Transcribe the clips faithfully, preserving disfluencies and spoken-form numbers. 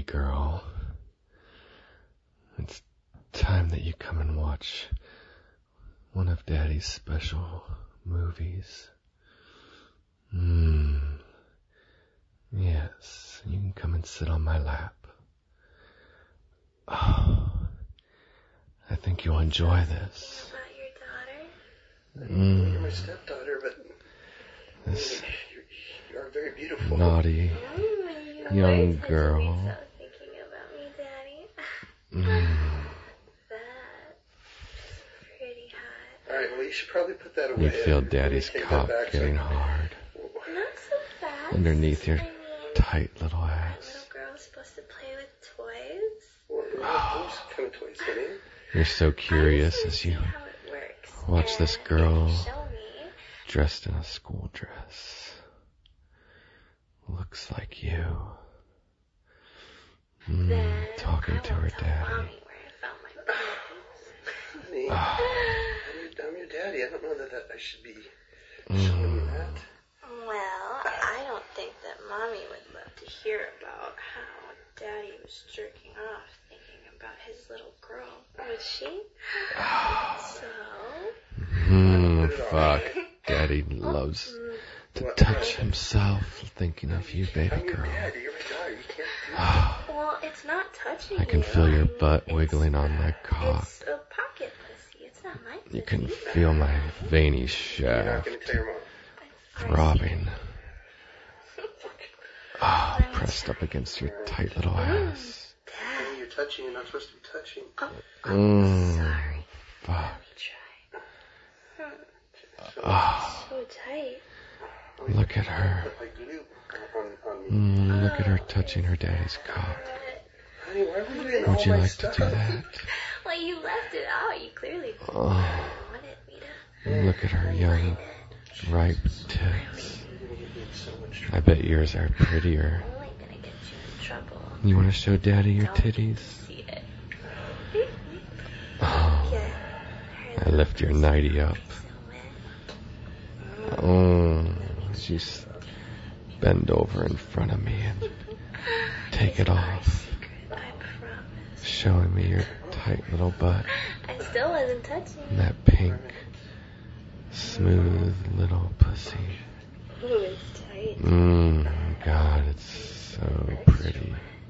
girl. It's time that you come and watch one of Daddy's special movies. Mmm. Yes, you can come and sit on my lap. Oh, I think you'll enjoy this. About your daughter? Mm. You're my stepdaughter, but this you're, you are very beautiful. naughty Mm, young girl. So thinking about me, Daddy. Mm. That's pretty hot. All right, well, you should probably put that away. You feel Daddy's Take that cock back getting so- hard Not so fast. underneath your I mean, tight little my ass. little girl's supposed to play with toys. What, what kind of toys, honey? You're so curious I just as you wanna see how it works. watch this And girl if you show me, dressed in a school dress. Looks like you. Mm, then talking I to won't her tell daddy. Mommy where I found my Honey, babies. Ah. I'm, your, I'm your daddy. I don't know that, that I should be showing you Mm. that. Well, I don't think that Mommy would love to hear about how Daddy was jerking off thinking about his little girl. Would she? So... Hmm, fuck. Daddy loves to What? touch himself thinking of you, baby I'm your girl. daddy. You're my daughter. You can't do that. Well, it's not touching I can you. feel your I mean, butt it's, wiggling on my uh, cock. It's a pocket pussy. It's not my pussy. You can feel my veiny You're not shaft going to tell your mom. throbbing. Ah, pressed up against your tight little ass. Honey, Dad. you're touching. You're not supposed to be touching. Oh, I'm Mm, sorry. fuck. Let me try. Hmm, Ah, so tight. look at her. Put like glue on, on me. Mm, look at her touching her daddy's cock. Honey, why were you in all Would you my like stuff? to do that? Well, you left it out. You clearly didn't Oh, wanted me to. look at her young, ripe tits. You're going to get me in so much trouble. I bet yours are prettier. I'm only gonna get you in trouble. You want to show Daddy your Don't titties? see it. Oh, Yeah. I lift your nightie up. So wet. Oh, you s- bend over in front of me and take it off, I promise. showing me your tight little butt I still wasn't touching. and that pink, smooth little pussy. Ooh, it's tight. Mmm, God, it's so pretty.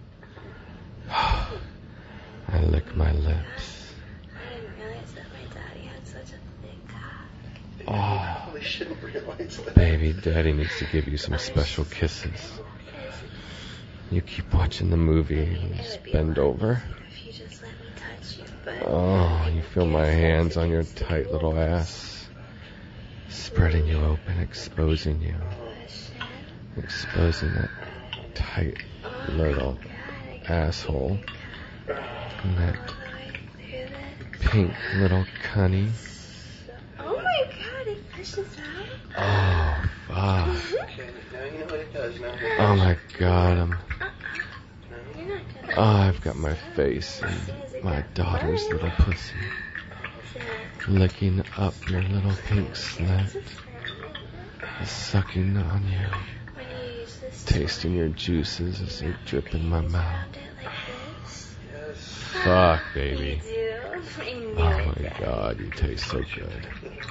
I lick my lips. I didn't realize that my daddy had such a thick cock. You Oh, probably shouldn't realize that. baby, Daddy needs to give you some special kisses. You keep watching the movie and just bend over. If you just let me touch you, but Oh, you feel my hands on your tight little ass, spreading you open, exposing you, exposing that tight little asshole and that pink little cunny. Oh my god, it pushes out. Oh, fuck. Okay, now you know what it does. Now Oh my God, I'm, You're not gonna. oh, I've got my face in my daughter's little pussy, licking up your little pink slit, sucking on you, When you use this tasting your juices as they drip in my mouth. around it like this. yes. Fuck, You baby. do. I knew Oh it. my God, you taste so good.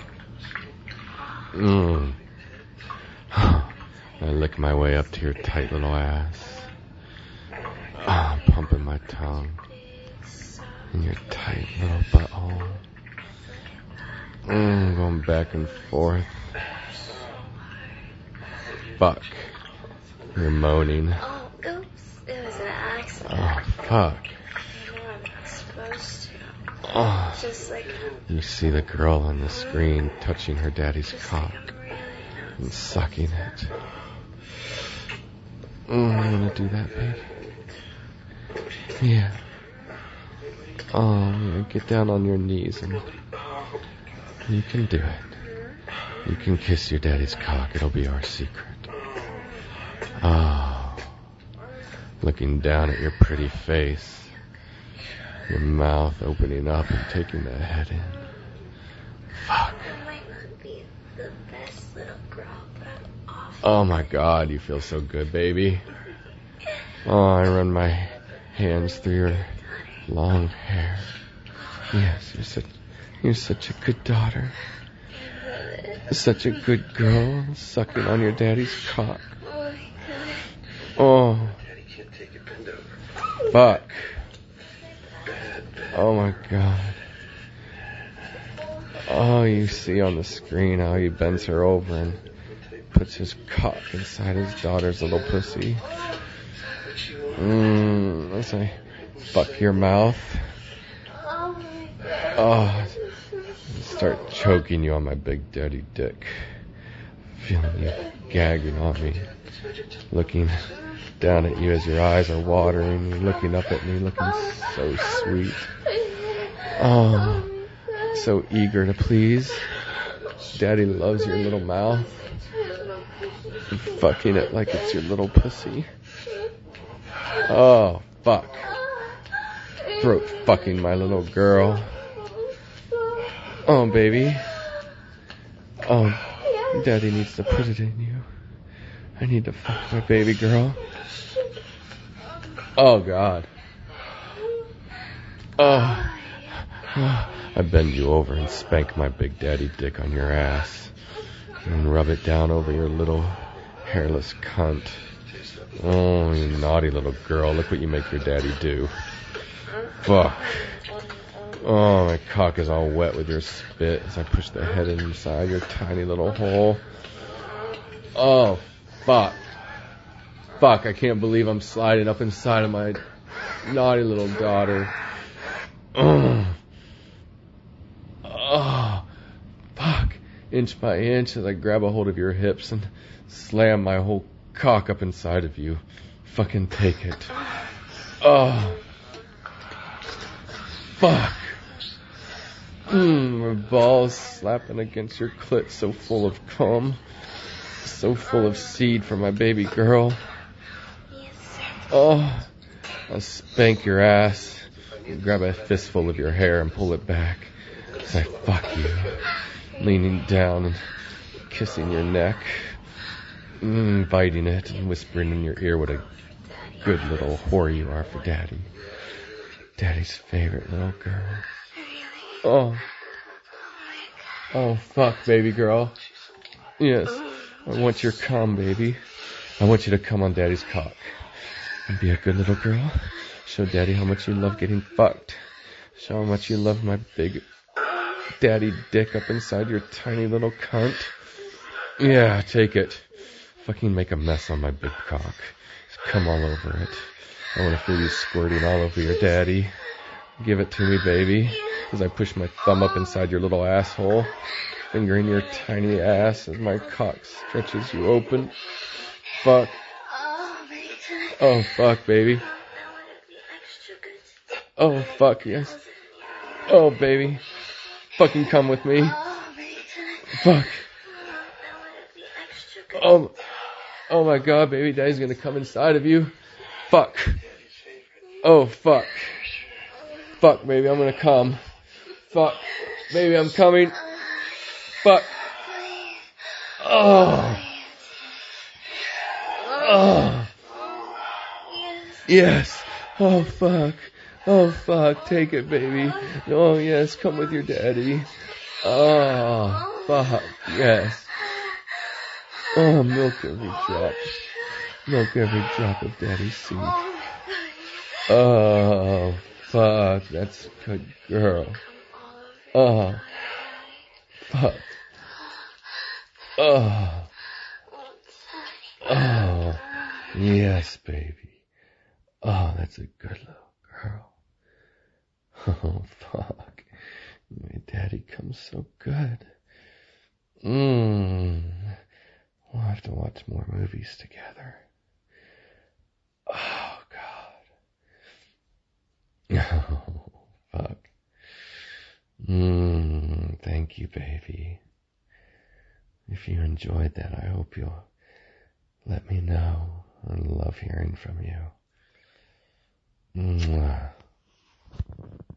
Mmm. I lick my way up to your tight little ass. Oh, I'm pumping my tongue in your tight little butthole. Mmm, going back and forth. Fuck. You're moaning. Oh, oops. It was an accident. Oh, fuck. I know I'm not supposed to. Oh. Just like, You see the girl on the screen touching her daddy's just cock like I'm really not and sucking it. Mm, you wanna do that, baby? Yeah. Oh, yeah, get down on your knees and you can do it. You can kiss your daddy's cock. It'll be our secret. Oh, looking down at your pretty face, your mouth opening up and taking the head in. Fuck. I might not be the best little girl, but I'm awful. Oh my God, you feel so good, baby. Oh, I run my hands through your long hair. Yes, you're such, you're such a good daughter. Such a good girl, sucking on your daddy's cock. Oh. Daddy can't take it. Bend over. Fuck. Bad, bad. Oh my god. Oh, you see on the screen how he bends her over and puts his cock inside his daughter's little pussy. Mmm, as I fuck your mouth. Oh, start choking you on my big daddy dick. Feeling you gagging on me. Looking down at you as your eyes are watering. You're looking up at me, looking so sweet. Oh, so eager to please. Daddy loves your little mouth. You're fucking it like it's your little pussy. Oh, fuck. Throat fucking my little girl. Oh, baby. Oh, Daddy needs to put it in you. I need to fuck my baby girl. Oh, God. Oh. I bend you over and spank my big daddy dick on your ass. And rub it down over your little hairless cunt. Oh, you naughty little girl. Look what you make your daddy do. Fuck. Oh, my cock is all wet with your spit as I push the head inside your tiny little hole. Oh, fuck. Fuck, I can't believe I'm sliding up inside of my naughty little daughter. Oh, oh, fuck. Inch by inch as I grab a hold of your hips and slam my whole cock up inside of you. Fucking take it. Oh. Fuck. Mmm, my balls slapping against your clit, so full of cum. So full of seed for my baby girl. Oh. I'll spank your ass. Grab a fistful of your hair and pull it back. As I fuck you. Leaning down and kissing your neck. Mmm, biting it and whispering in your ear what a good little whore you are for Daddy. Daddy's favorite little girl. Oh. Oh, fuck, baby girl. Yes. I want your cum, baby. I want you to come on Daddy's cock. And be a good little girl. Show Daddy how much you love getting fucked. Show how much you love my big daddy dick up inside your tiny little cunt. Yeah, take it. Fucking make a mess on my big cock. Come all over it. I want to feel you squirting all over your daddy. Give it to me, baby. As I push my thumb up inside your little asshole. Fingering your tiny ass as my cock stretches you open. Fuck. Oh, fuck, baby. Oh, fuck, yes. Oh, baby. Fucking come with me. Fuck. Oh, oh my God, baby. Daddy's gonna come inside of you. Fuck. Oh, fuck. Fuck, baby, I'm gonna come. Fuck. Baby, I'm coming. Fuck. Oh. Oh. Yes. Oh, fuck. Oh, fuck. Take it, baby. Oh, yes. Come with your daddy. Oh, fuck. Yes. Oh, milk every drop. Milk every drop of daddy's seed. Oh, fuck. That's a good girl. Oh. Fuck. Oh. Oh. Yes, baby. Oh, that's a good little girl. Oh, fuck. My daddy comes so good. Mmm. We'll have to watch more movies together. Oh, God. Oh, fuck. Mmm. Thank you, baby. If you enjoyed that, I hope you'll let me know. I love hearing from you. Mwah.